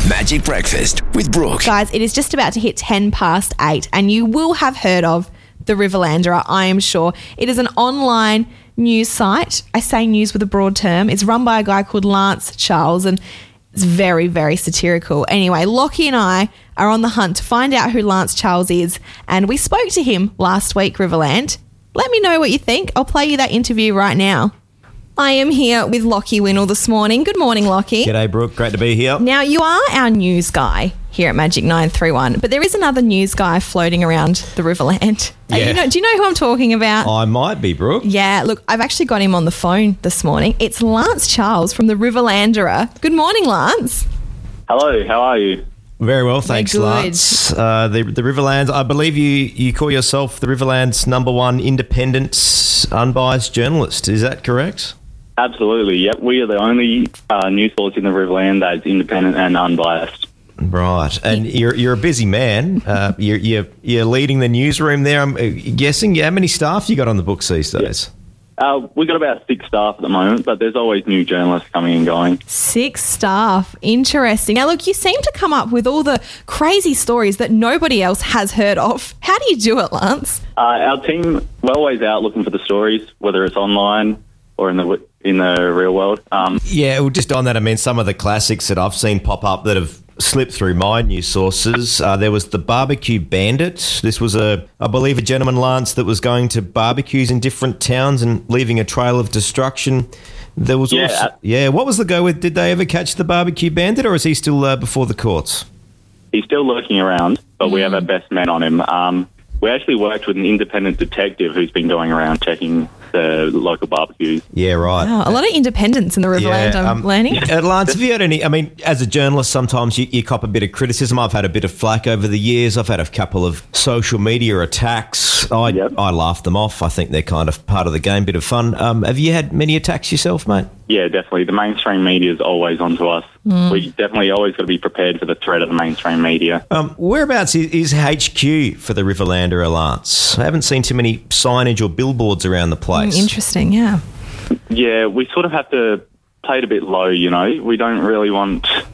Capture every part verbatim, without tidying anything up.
Magic Breakfast with Brooke. Guys, it is just about to hit ten past eight and you will have heard of the Riverlanderer, I am sure. It is an online news site. I say news with a broad term. It's run by a guy called Lance Charles and it's very, very satirical. Anyway, Lockie and I are on the hunt to find out who Lance Charles is, and we spoke to him last week, Riverland. Let me know what you think. I'll play you that interview right now. I am here with Lockie Winnell this morning. Good morning, Lockie. G'day, Brooke. Great to be here. Now, you are our news guy here at Magic nine three one, but there is another news guy floating around the Riverland. And Yeah. you know, do you know who I'm talking about? I might be, Brooke. Yeah, look, I've actually got him on the phone this morning. It's Lance Charles from the Riverlanderer. Good morning, Lance. Hello, how are you? Very well, thanks, good. Lance. Uh, the, the Riverlands, I believe you, you call yourself the Riverlands' number one independent, unbiased journalist. Is that correct? Absolutely, yep. We are the only uh, news source in the Riverland that's independent and unbiased. Right. And you're you're a busy man. Uh, you're, you're you're leading the newsroom there. I'm guessing. How many staff you got on the books these days? Uh, we've got about six staff at the moment, but there's always new journalists coming and going. Six staff. Interesting. Now, look, you seem to come up with all the crazy stories that nobody else has heard of. How do you do it, Lance? Uh, our team, we're always out looking for the stories, whether it's online or in the in the real world. Um, Yeah, well, just on that, I mean, some of the classics that I've seen pop up that have slipped through my news sources. Uh, there was the Barbecue Bandit. This was, a, I believe, a gentleman, Lance, that was going to barbecues in different towns and leaving a trail of destruction. There was Yeah. also, yeah. What was the go with? Did they ever catch the Barbecue Bandit, or is he still uh, before the courts? he's still lurking around, but we have our best man on him. Um, we actually worked with an independent detective who's been going around checking the local barbecues. Yeah, right. Wow, a lot of independence in the Riverland, I'm um, learning. uh, Lance, have you had any, I mean, as a journalist, sometimes you, you cop a bit of criticism. I've had a bit of flack over the years. I've had a couple of social media attacks. I, Yep. I laugh them off. I think they're kind of part of the game, bit of fun. Um, have you had many attacks yourself, mate? Yeah, definitely. The mainstream media is always onto us. We definitely always got to be prepared for the threat of the mainstream media. Um, whereabouts is, is H Q for the Riverlanderer, Lance? I haven't seen too many signage or billboards around the place. Interesting, yeah. Yeah, we sort of have to play it a bit low, you know. We don't really want uh,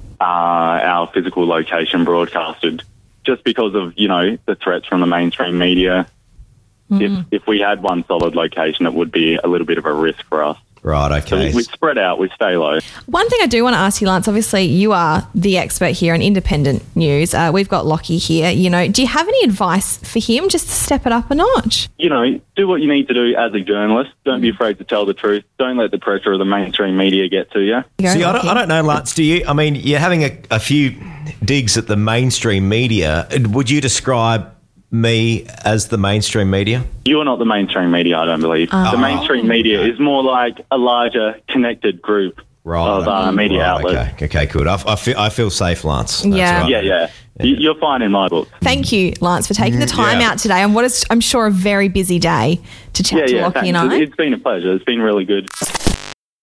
our physical location broadcasted just because of, you know, the threats from the mainstream media. If if we had one solid location, it would be a little bit of a risk for us. Right, So okay. we, we spread out, we stay low. One thing I do want to ask you, Lance, obviously you are the expert here on independent news. Uh, we've got Lockie here. You know, do you have any advice for him just to step it up a notch? You know, do what you need to do as a journalist. Don't be afraid to tell the truth. Don't let the pressure of the mainstream media get to you. Go, See, I don't, Lockie. I don't know, Lance, do you? I mean, you're having a, a few digs at the mainstream media. Would you describe me as the mainstream media? You're not the mainstream media, I don't believe. The mainstream media is more like a larger connected group Right. of uh, media Right, outlets. Okay, okay, good. I, I, feel, I feel safe, Lance. That's Yeah. right. Yeah, yeah. You- You're fine in my book. Thank you, Lance, for taking the time yeah. out today on what is, I'm sure, a very busy day to chat Yeah, to yeah. Lockie Thanks. and I. It's been a pleasure. It's been really good.